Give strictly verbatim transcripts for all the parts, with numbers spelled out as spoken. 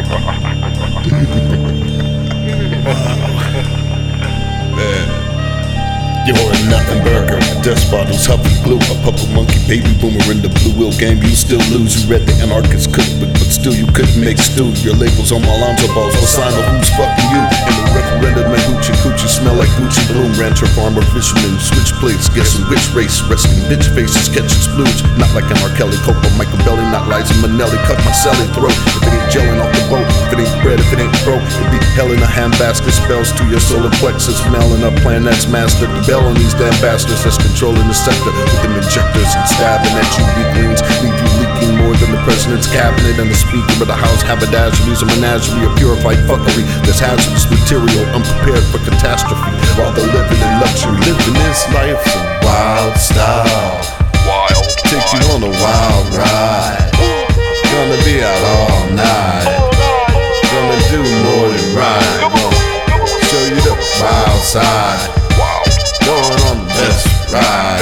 Man. You're a nothing burger, dust bottles, huffing glue, a purple monkey, baby boomer in the blue wheel game. You still lose. You read the anarchist cookbook, but still you couldn't make stew. Your labels on my Alonzo balls, what sign of who's fucking you? In the referendum, man, hoochie coochie smell like Gucci bloom. Rancher, farmer, fisherman, switch plates, guessing which race. Resting bitch faces, catching splooge. Not like an R. Kelly, Coco, Michael Belly, not Liza Minnelli. Cut my celly throat if it ain't gelling off the boat. If it ain't bread, if it ain't broke, it be hell in a handbasket. Spells to your solar plexus, mailing up planets master. On these damn bastards that's controlling the sector with them injectors and stabbing at you weaklings, leave you leaking more than the president's cabinet and the speaker of the house. Haberdasheries, a menagerie of purified fuckery that's hazardous material, unprepared for catastrophe while they're living in luxury. Living this life's a wild style, wild, take you on a wild ride. Gonna be out all night, gonna do more than ride, gonna show you the wild side. Going on the best ride,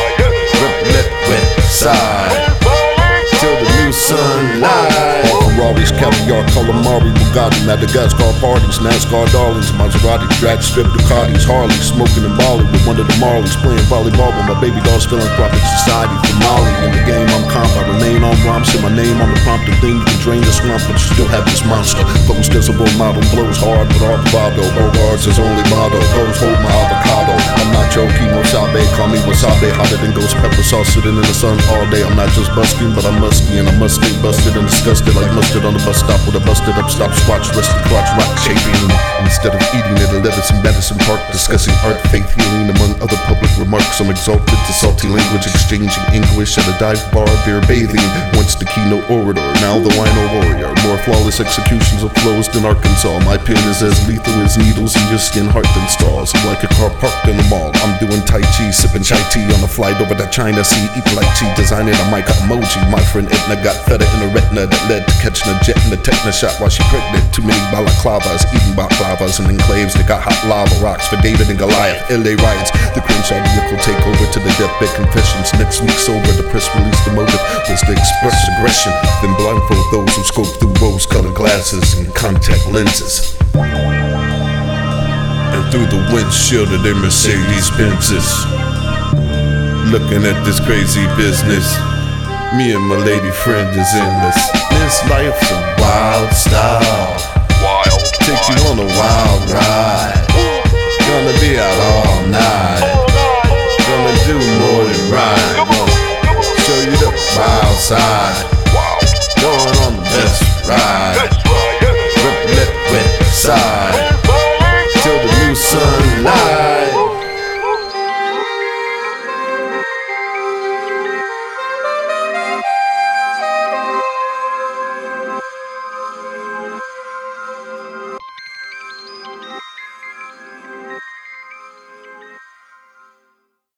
ripping that wet side till the new sunlight. Ferraris, caviar, calamari, Bugatti, Madagascar parties, NASCAR darlings, Maserati, drag strip, Ducatis, Harley, smoking in Bali with one of the Marleys, playing volleyball with my baby doll's philanthropic society from Mali. In the game, I'm comp, I remain on rhymes, say my name on the prompted thing. You can drain the swamp, but you still have this monster. Posed as a role model, blows hard with all bravado. Bogarts is only motto, goes hold my avocado. I'm not Joe Kimosabe, call me wasabi, hotter than ghost pepper sauce, sitting in the sun all day. I'm not just busking, but I'm musky, and I must stay busted and disgusted like mustard on the bus stop with a busted up stop swatch, rested crotch, rock shaping. Instead of eating it, a lettuce in Madison Park, discussing art, faith, healing, among other public remarks. I'm exalted to salty language, exchanging English at a dive bar, beer bathing. Once the keynote orator, now the wino warrior. More flawless executions of flows than Arkansas. My pen is as lethal as needles in your skin, heart than straws. I'm like a car parked in the mall. I'm doing Tai Chi, sipping chai tea on a flight over the China Sea. Eat like chi, designing a mic emoji. My friend Edna got feta in her retina that led to catching a jet in the tetanus shot while she pregnant. Too many balaclavas, eating balaclavas and enclaves that got hot lava rocks for David and Goliath. L A riots, the Crenshaw vehicle takeover to the deathbed confessions. Next week sober, the press release the motive was to express aggression, then blindfold those who scope through rose-colored glasses and contact lenses. And through the windshield of their Mercedes Benzes, looking at this crazy business. Me and my lady friend is in this. This life's a wild style, wild, take you on a wild ride. Gonna be out all night, gonna do more than ride. Gonna show you the wild side.